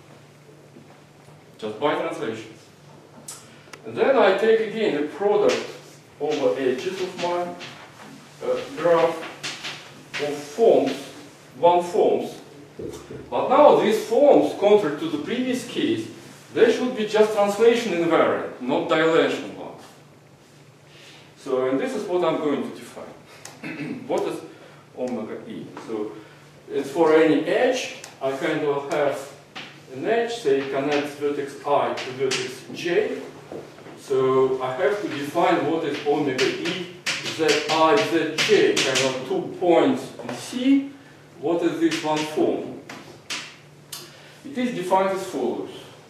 Just by translations. And then I take again a product over edges of my graph of forms, forms. But now these forms, contrary to the previous case, they should be just translation invariant, not dilation ones. So, and this is what I'm going to define. What is omega e? So, it's for any edge, I kind of have an edge, say connects vertex I to vertex j. So, I have to define what is omega e Zi, Zj, kind of 2 points in C. What is this one form? It is defined as follows.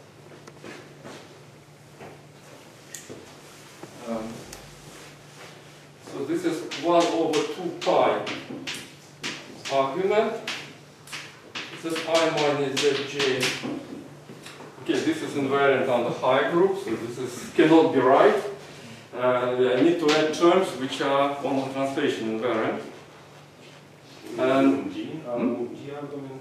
So this is 1 over 2 pi argument. This is I minus Zj. Okay, this is invariant on the high group, so this cannot be right. I need to add terms which are on the translation invariant. And G argument.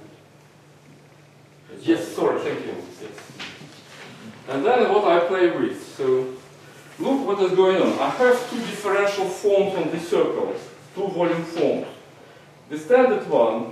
yes, sorry, thank you. Yes. And then what I play with. So look what is going on. I have two differential forms on this circle, two volume forms. The standard one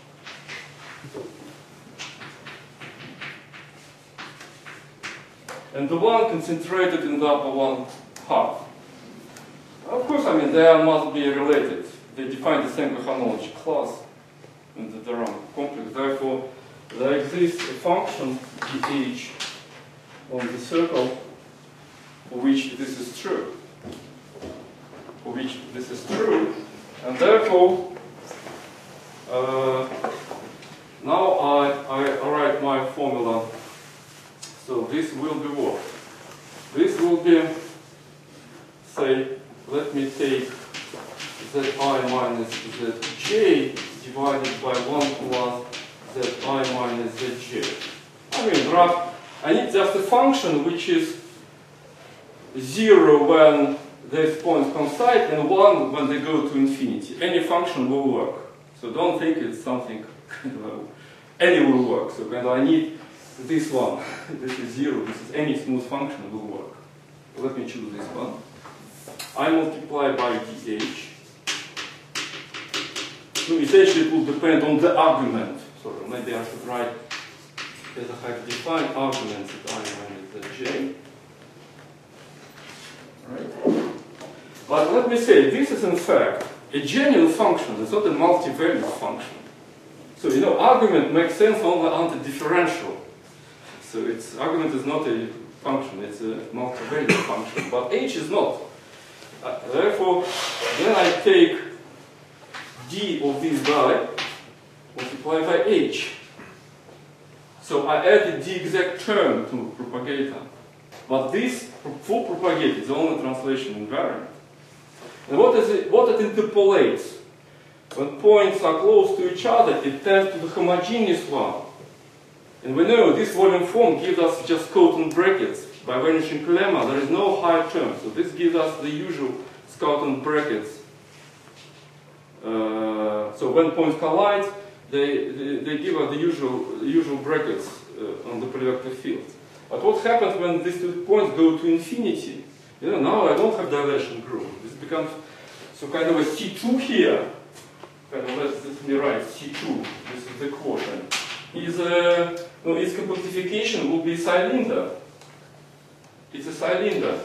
and the one concentrated in the upper one half. Of course, I mean, they must be related. They define the same cohomology class in the Durand complex. Therefore, there exists a function dh on the circle for which this is true. And therefore, now I write my formula. So this will be what? This will be, say, let me take Zi minus Zj divided by 1 plus Zi minus Zj. I mean, I need just a function which is 0 when these points coincide and 1 when they go to infinity. Any function will work. So don't think it's something, any will work. So when I need this one, this is 0, this is any smooth function will work. Let me choose this one. I multiply by dh. So essentially it will depend on the argument. Sorry, maybe I should write is I have defined arguments at I minus j. Right? But let me say, this is in fact a genuine function. It's not a multi-value function. So, you know, argument makes sense only under differential. So its argument is not a function, it's a multi-value function. But h is not. Therefore, then I take d of this guy multiplied by h. So I added the exact term to propagator. But this full propagator is the only translation invariant. And what it interpolates? When points are close to each other, it tends to the homogeneous one. And we know this volume form gives us just Schouten brackets. By vanishing lemma, there is no higher term. So this gives us the usual Schouten brackets. So when points collide, they give us the usual brackets on the Polyvector field. But what happens when these two points go to infinity? You know, now I don't have divergent group. This becomes so kind of a C2 here. Kind of let me write C2. This is the quotient. Its compactification will be cylinder. It's a cylinder.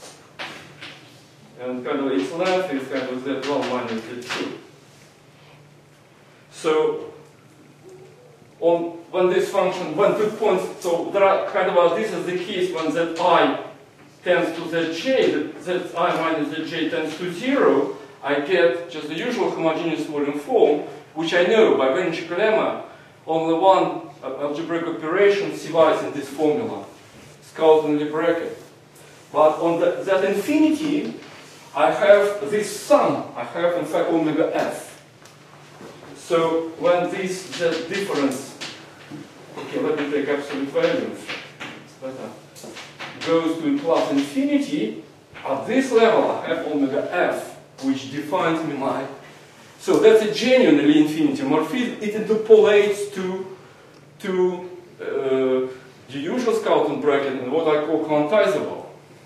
And kind of its length is kind of Z1 minus Z2. So when this function, when two points, so there are kind of this is the case when Zi tends to Zj, Zi minus Zj tends to 0, I get just the usual homogeneous volume form, which I know by vanishing lemma, only one algebraic operation survives in this formula, Schouten bracket. But on that infinity, I have this sum. I have in fact omega f. So when this difference, okay, let me take absolute values, it's better, goes to plus infinity, at this level I have omega f, which defines me my. So that's a genuinely infinity morphism. It interpolates to the usual Schouten bracket and what I call quantizable.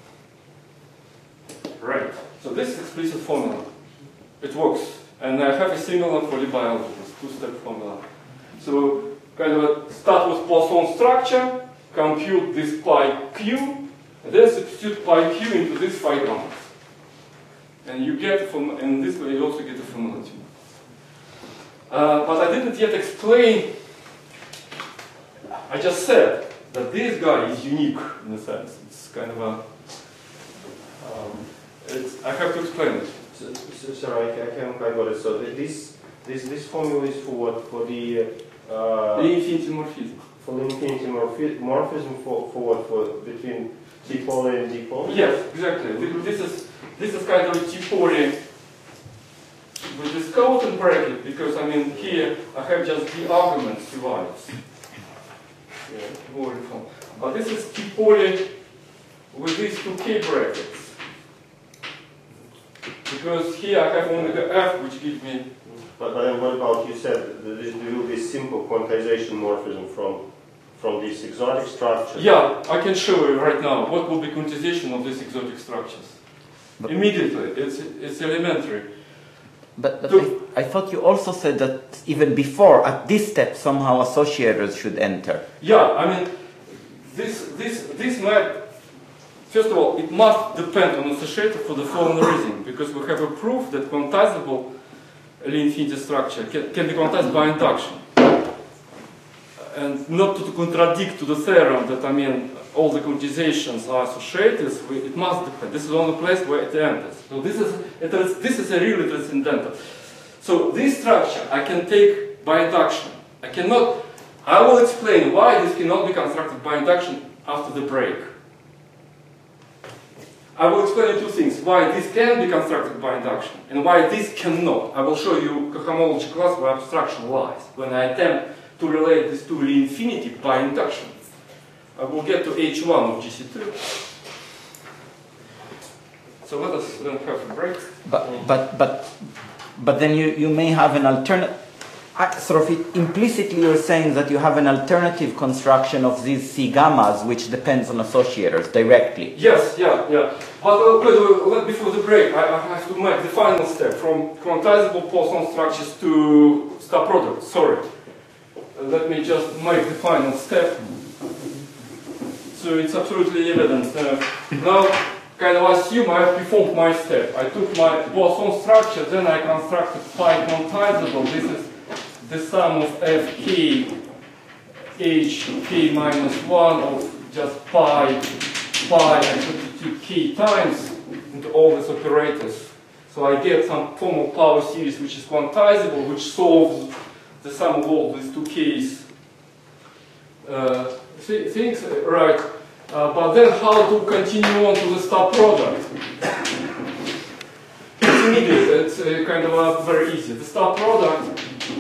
Right. So this is explicit formula. It works. And I have a similar for Lie algebras, two-step formula. So kind of start with Poisson structure, compute this pi q, and then substitute pi q into this phi gamma. And you get from, and this way you also get a formula too. But I didn't yet explain, I just said that this guy is unique in a sense. It's kind of a, I have to explain it. Sorry, I haven't quite got it. So this formula is for what? For the infinity morphism. For the infinity morphism for what? For between T poly and D poly? Yes, exactly. This is kind of a T poly with this Schouten bracket, because I mean here I have just the arguments divides. Yeah, but this is T poly with these two K brackets. Because here I have omega f, which gives me. But then what about, you said that there will be simple quantization morphism from this exotic structure? Yeah, I can show you right now what will be quantization of these exotic structures. But immediately, it's elementary. But I thought you also said that even before, at this step, somehow associators should enter. Yeah, I mean, this might. First of all, it must depend on associator for the following reason, because we have a proof that quantizable Lie infinity structure can be quantized by induction. And not to contradict to the theorem that, I mean, all the quantizations are associators, it must depend. This is the only place where it enters. So this is a really transcendental. So this structure I can take by induction. I will explain why this cannot be constructed by induction after the break. I will explain two things, why this can be constructed by induction and why this cannot. I will show you cohomology class where abstraction lies, when I attempt to relate this to Lie infinity by induction. I will get to H1 of GC2. So let us then have a break. But then you may have an alternative. Sort of implicitly you're saying that you have an alternative construction of these C gammas which depends on associators directly. Yes, yeah. But before the break, I have to make the final step from quantizable Poisson structures to star products. Sorry. let me just make the final step. So it's absolutely evident. Now, kind of assume I have performed my step. I took my Poisson structure, then I constructed phi quantizable. This is the sum of fk hk minus 1 of just pi and substitute k times into all these operators. So I get some form of power series which is quantizable, which solves the sum of all these two k's things, right? But then how to continue on to the star product? It's immediate, it's kind of very easy. The star product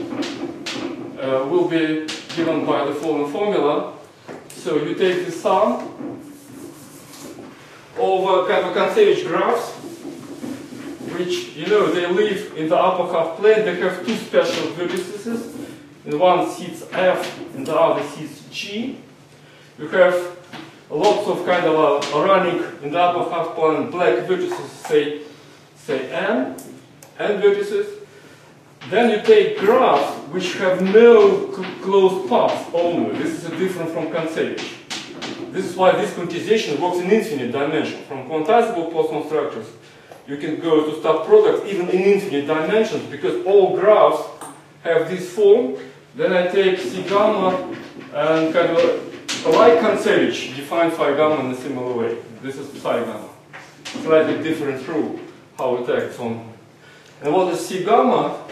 will be given by the following formula. So you take the sum of kind of Kontsevich graphs, which, you know, they live in the upper half plane. They have two special vertices. In one sits F, and the other sits G. You have lots of kind of running in the upper half plane black vertices, say N vertices. Then you take graphs which have no closed paths only. This is different from Kontsevich. This is why this quantization works in infinite dimension. From quantizable Poisson structures, you can go to star products even in infinite dimensions, because all graphs have this form. Then I take psi gamma and kind of like Kontsevich, define phi gamma in a similar way. This is psi gamma. Slightly different rule how it acts on. And what is psi gamma?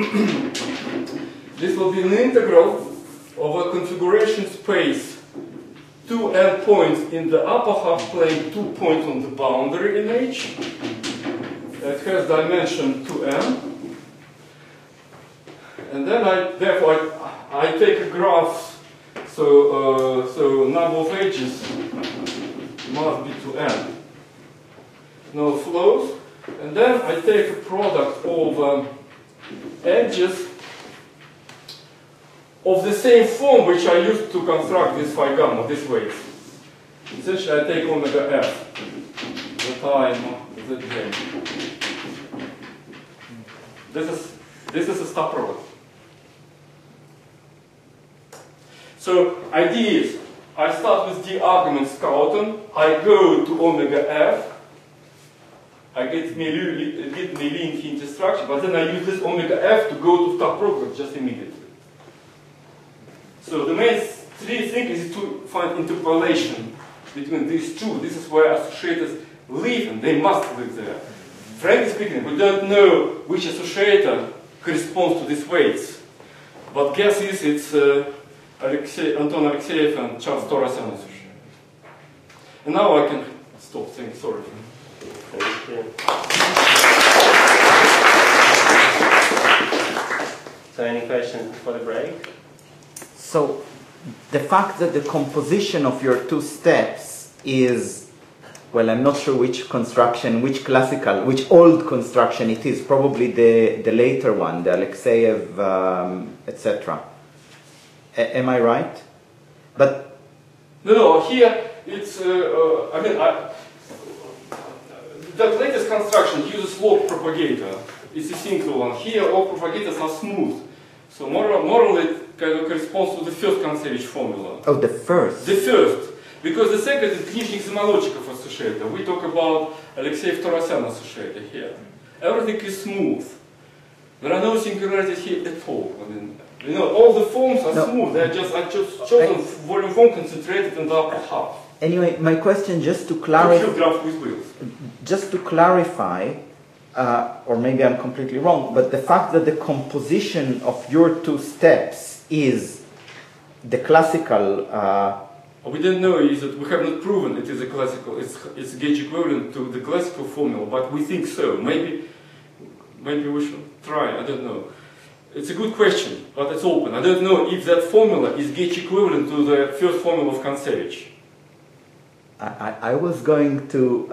This will be an integral of a configuration space, 2n points in the upper half plane, 2 points on the boundary in H. It has dimension 2n. And then therefore I take a graph, so number of edges must be 2n. Now flows, and then I take a product of edges of the same form which I used to construct this phi gamma, this way. Essentially I take omega f, the time of the J. This is a star product. So idea is, I start with d argument Schouten, I go to omega f, I get Meillet-Infinity structure, but then I use this omega f to go to star product just immediately. So the main three thing is to find interpolation between these two. This is where associators live, and they must live there. Frankly speaking, we don't know which associator corresponds to these weights, but guess is it's Anton Alexeyev and Charles Torasyan association. And now I can stop saying sorry. Thank you. So any questions before the break? So the fact that the composition of your two steps is, well, I'm not sure which construction, which classical, which old construction it is, probably the later one, the Alexeyev, etc. Am I right? But no, here it's, I mean, that latest construction uses log propagator. It's a single one. Here all propagators are smooth. So more it kind of corresponds to the first Kontsevich formula. Oh, the first. The first. Because the second is Knizhnik Zamolodchikov associator. We talk about Alexeyev Torasyan associator here. Everything is smooth. There are no singularities here at all. I mean, you know, all the forms are smooth. They're just, I just chosen volume form concentrated in the upper half. Anyway, my question just to clarify. Just to clarify, or maybe I'm completely wrong, but the fact that the composition of your two steps is the classical. What we don't know is that we have not proven it is a classical. It's gauge equivalent to the classical formula, but we think so. Maybe we should try. I don't know. It's a good question, but it's open. I don't know if that formula is gauge equivalent to the first formula of Kontsevich. I was going to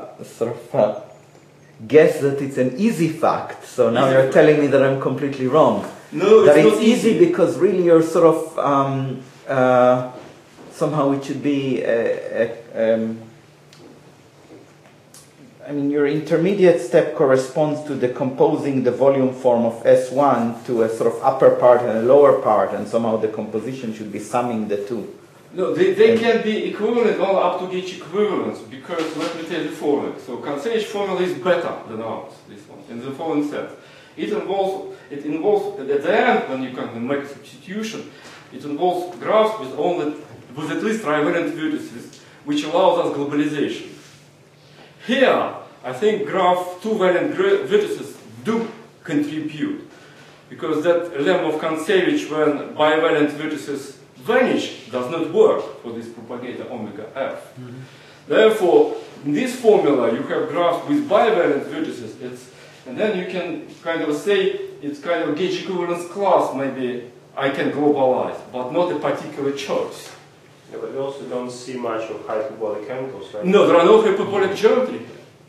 guess that it's an easy fact, so now you're telling me that I'm completely wrong. No, that it's not easy because really you're sort of somehow it should be I mean, your intermediate step corresponds to decomposing the volume form of S1 to a sort of upper part and a lower part, and somehow the composition should be summing the two. No, they can be equivalent all up to gauge equivalence, because let me tell you the following. So Kontsevich formula is better than ours, this one, in the following sense. It involves at the end, when you can make a substitution, it involves graphs with at least trivalent vertices, which allows us globalization. Here, I think graph two-valent vertices do contribute, because that lemma of Kontsevich when bivalent vertices vanish does not work for this propagator omega f. Therefore, in this formula you have graphs with bivalent vertices, and then you can kind of say it's kind of gauge equivalence class, maybe I can globalize, but not a particular choice. Yeah, but we also don't see much of hyperbolic angles, right? No, there are no hyperbolic geometry.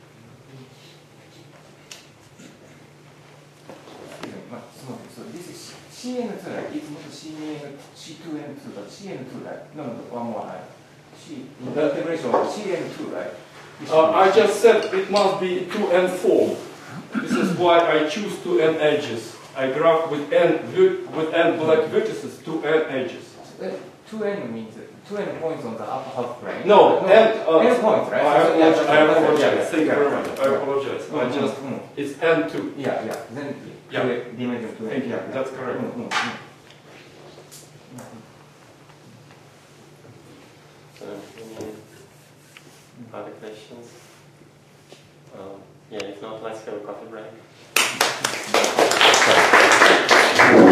So this is CN2, right? It's not C2N2, but CN2, right? No, one more, right? The integration of CN2, right? I just said it must be 2n form. This is why I choose 2n edges. I graph with n black vertices 2n edges. 2n means 2n points on the upper half plane. No, n points, right? I apologize. Thank you very much. I apologize. I just it's n2. Yeah. Then dimension 2n. Thank you. That's correct. So, any other questions? Yeah, if not, let's have a coffee break.